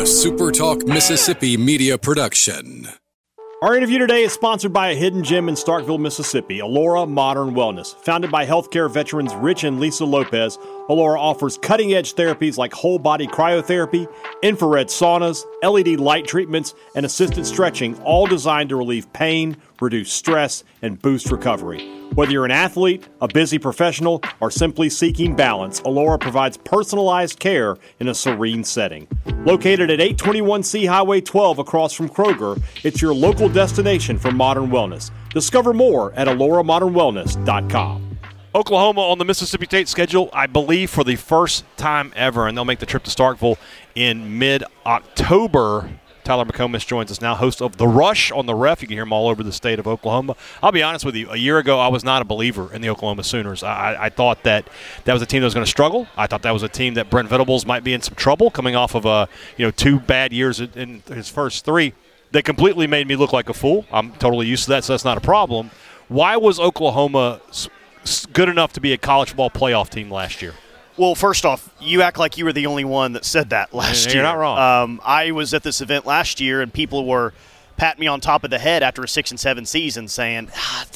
SuperTalk Mississippi media production. Our interview today is sponsored by a hidden gem in Starkville, Mississippi, Allura Modern Wellness. Founded by healthcare veterans Rich and Lisa Lopez, Allura offers cutting-edge therapies like whole-body cryotherapy, infrared saunas, LED light treatments, and assisted stretching, all designed to relieve pain, reduce stress, and boost recovery. Whether you're an athlete, a busy professional, or simply seeking balance, Allura provides personalized care in a serene setting. Located at 821C Highway 12 across from Kroger, it's your local destination for modern wellness. Discover more at AlluraModernWellness.com. Oklahoma on the Mississippi State schedule, I believe, for the first time ever, and they'll make the trip to Starkville in mid-October. Tyler McComas joins us now, host of The Rush on the Ref. You can hear him all over the state of Oklahoma. I'll be honest with you, a year ago I was not a believer in the Oklahoma Sooners. I thought that was a team that was going to struggle. I thought that was a team that Brent Venables might be in some trouble coming off of 2 bad years in his first 3. They completely made me look like a fool. I'm totally used to that, so that's not a problem. Why was Oklahoma good enough to be a college football playoff team last year? Well, first off, you act like you were the only one that said that last year. You're not wrong. I was at this event last year, and people were patting me on top of the head after a 6-7 season saying,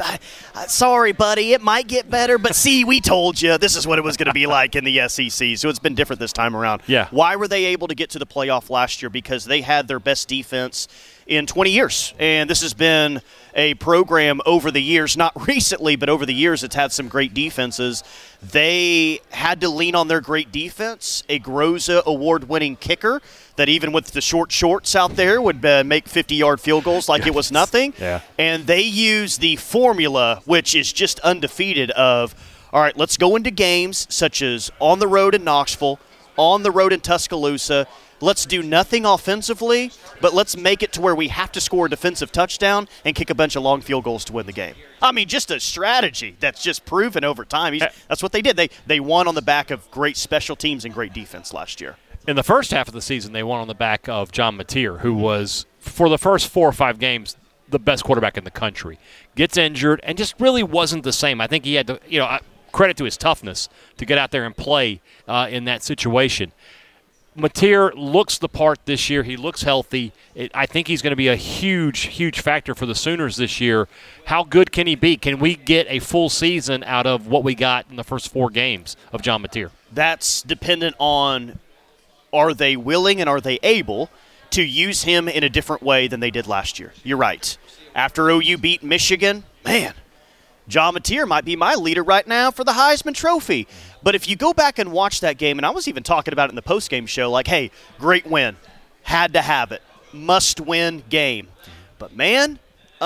sorry, buddy, it might get better, but see, we told you this is what it was going to be like in the SEC. So it's been different this time around. Yeah. Why were they able to get to the playoff last year? Because they had their best defense in 20 years. And this has been a program over the years, not recently, but over the years it's had some great defenses. They had to lean on their great defense, a Groza award-winning kicker that even with the short shorts out there would make 50-yard field goals like it was nothing. Yeah. And they use the formula, which is just undefeated, of, all right, let's go into games such as on the road in Knoxville, on the road in Tuscaloosa. Let's do nothing offensively, but let's make it to where we have to score a defensive touchdown and kick a bunch of long field goals to win the game. I mean, just a strategy that's just proven over time. That's what they did. They won on the back of great special teams and great defense last year. In the first half of the season, they won on the back of John Mateer, who was, for the first 4 or 5 games, the best quarterback in the country. Gets injured and just really wasn't the same. I think he had to, credit to his toughness to get out there and play in that situation. Mateer looks the part this year. He looks healthy. I think he's going to be a huge, huge factor for the Sooners this year. How good can he be? Can we get a full season out of what we got in the first 4 games of John Mateer? That's dependent on, are they willing and are they able to use him in a different way than they did last year? You're right. After OU beat Michigan, man, John Mateer might be my leader right now for the Heisman Trophy. But if you go back and watch that game, and I was even talking about it in the postgame show, like, hey, great win. Had to have it. Must-win game. But, man,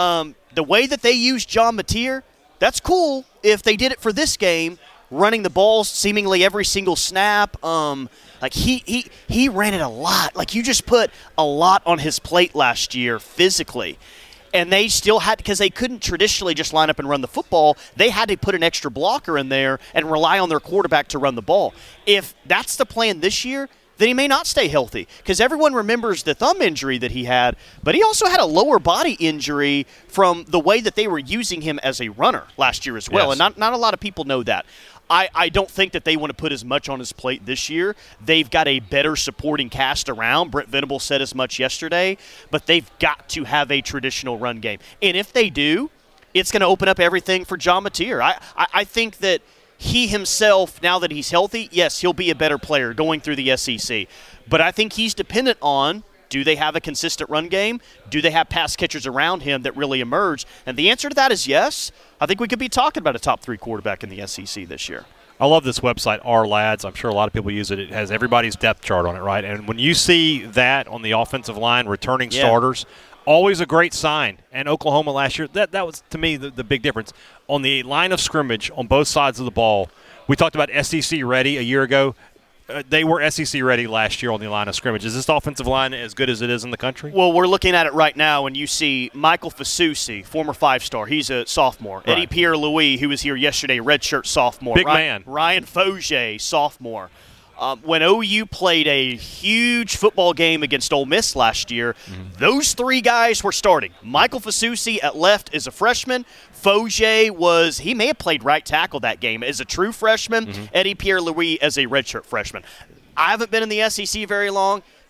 the way that they used John Mateer, that's cool if they did it for this game, running the balls seemingly every single snap. Like, he ran it a lot. Like, you just put a lot on his plate last year physically. And they still had, because they couldn't traditionally just line up and run the football, they had to put an extra blocker in there and rely on their quarterback to run the ball. If that's the plan this year, then he may not stay healthy, because everyone remembers the thumb injury that he had, but he also had a lower body injury from the way that they were using him as a runner last year as well. Yes. And not a lot of people know that. I don't think that they want to put as much on his plate this year. They've got a better supporting cast around. Brent Venables said as much yesterday, but they've got to have a traditional run game. And if they do, it's going to open up everything for John Mateer. I think that he himself, now that he's healthy, yes, he'll be a better player going through the SEC. But I think he's dependent on, do they have a consistent run game? Do they have pass catchers around him that really emerge? And the answer to that is yes. I think we could be talking about a top 3 quarterback in the SEC this year. I love this website, Our Lads. I'm sure a lot of people use it. It has everybody's depth chart on it, right? And when you see that on the offensive line, returning starters, always a great sign. And Oklahoma last year, that was, to me, the big difference. On the line of scrimmage on both sides of the ball, we talked about SEC ready a year ago. They were SEC ready last year on the line of scrimmage. Is this offensive line as good as it is in the country? Well, we're looking at it right now, and you see Michael Fasusi, former 5-star. He's a sophomore. Right. Eddie Pierre-Louis, who was here yesterday, redshirt sophomore. Big man. Ryan Fogier, sophomore. When OU played a huge football game against Ole Miss last year, those 3 guys were starting. Michael Fasusi at left is a freshman. Fogier he may have played right tackle that game as a true freshman. Eddie Pierre-Louis as a redshirt freshman. I haven't been in the SEC very long,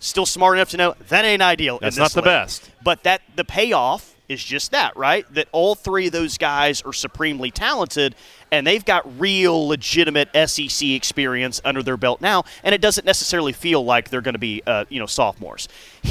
Still smart enough to know that ain't ideal. That's not the best. But the payoff is just that, right? That all three of those guys are supremely talented, and they've got real, legitimate SEC experience under their belt now, and it doesn't necessarily feel like they're going to be, sophomores.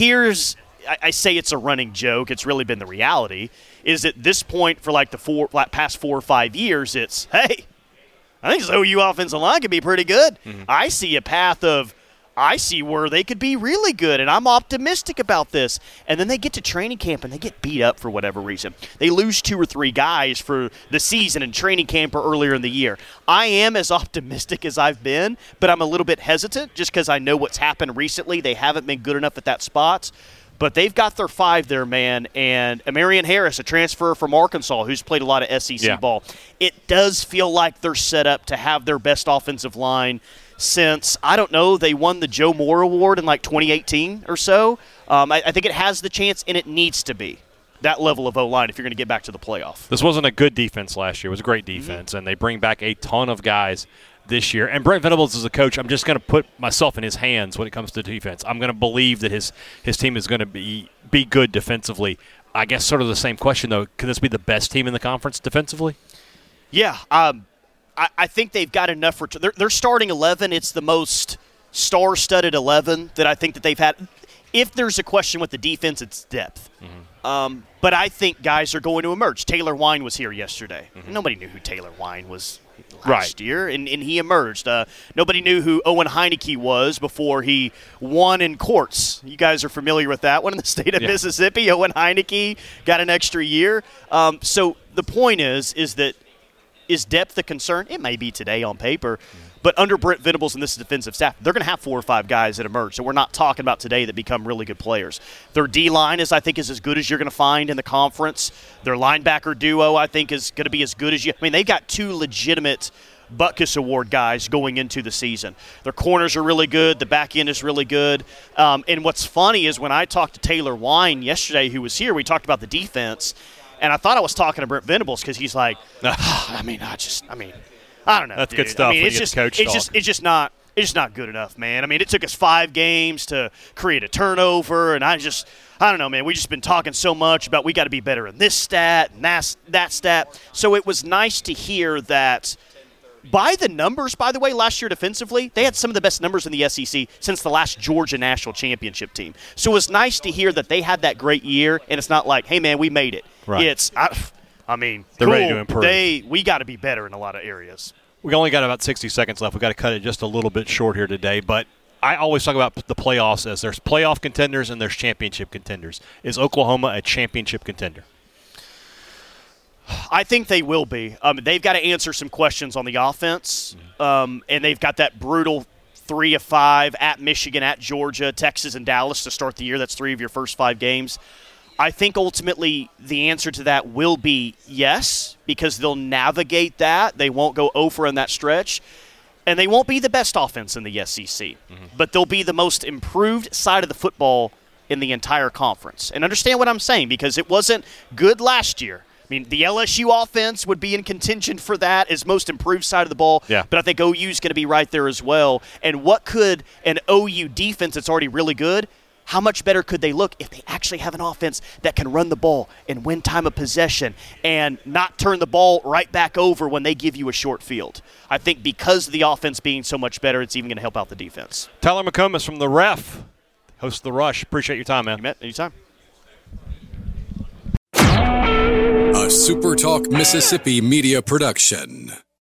I say it's a running joke. It's really been the reality. Is at this point for like the past 4 or 5 years, it's, hey, I think this OU offensive line could be pretty good. Mm-hmm. I see a path I see where they could be really good, and I'm optimistic about this. And then they get to training camp, and they get beat up for whatever reason. They lose 2 or 3 guys for the season in training camp or earlier in the year. I am as optimistic as I've been, but I'm a little bit hesitant just because I know what's happened recently. They haven't been good enough at that spot. But they've got their 5 there, man. And Amarian Harris, a transfer from Arkansas, who's played a lot of SEC ball. It does feel like they're set up to have their best offensive line since, I don't know, they won the Joe Moore Award in like 2018 or so. I think it has the chance, and it needs to be that level of O-line if you're going to get back to the playoff. This wasn't a good defense last year. It was a great defense, and they bring back a ton of guys this year. And Brent Venables is a coach. I'm just going to put myself in his hands when it comes to defense. I'm going to believe that his team is going to be good defensively. I guess sort of the same question, though. Can this be the best team in the conference defensively? Yeah. I think they've got enough. They're starting 11. It's the most star-studded 11 that I think that they've had. If there's a question with the defense, it's depth. Mm-hmm. But I think guys are going to emerge. Taylor Wine was here yesterday. Mm-hmm. Nobody knew who Taylor Wine was last year, and he emerged. Nobody knew who Owen Heineke was before he won in courts. You guys are familiar with that one in the state of Mississippi. Owen Heineke got an extra year. So the point is that is depth a concern? It may be today on paper, but under Brent Venables and this defensive staff, they're going to have 4 or 5 guys that emerge. So we're not talking about today that become really good players. Their D-line I think is as good as you're going to find in the conference. Their linebacker duo, I think, is going to be as good as you. I mean, they've got 2 legitimate Butkus Award guys going into the season. Their corners are really good. The back end is really good. And what's funny is when I talked to Taylor Wine yesterday, who was here, we talked about the defense. And I thought I was talking to Brent Venables because he's like, I don't know. That's dude. good stuff. I mean, it's just not good enough, man. I mean, it took us 5 games to create a turnover, and I don't know, man. We've just been talking so much about we got to be better in this stat and that stat. So it was nice to hear that. By the numbers, by the way, last year defensively, they had some of the best numbers in the SEC since the last Georgia National Championship team. So it was nice to hear that they had that great year, and it's not like, hey, man, we made it. Right. They're cool. Ready to improve. We got to be better in a lot of areas. We only got about 60 seconds left. We've got to cut it just a little bit short here today, but I always talk about the playoffs as there's playoff contenders and there's championship contenders. Is Oklahoma a championship contender? I think they will be. They've got to answer some questions on the offense, and they've got that brutal 3 of 5 at Michigan, at Georgia, Texas, and Dallas to start the year. That's 3 of your first 5 games. I think ultimately the answer to that will be yes, because they'll navigate that. They won't go over in that stretch, and they won't be the best offense in the SEC, but they'll be the most improved side of the football in the entire conference. And understand what I'm saying, because it wasn't good last year. I mean, the LSU offense would be in contention for that as most improved side of the ball, but I think OU is going to be right there as well. And what could an OU defense that's already really good, how much better could they look if they actually have an offense that can run the ball and win time of possession and not turn the ball right back over when they give you a short field? I think because of the offense being so much better, it's even going to help out the defense. Tyler McComas from The Ref, host of The Rush. Appreciate your time, man. You bet. Anytime. A SuperTalk Mississippi media production.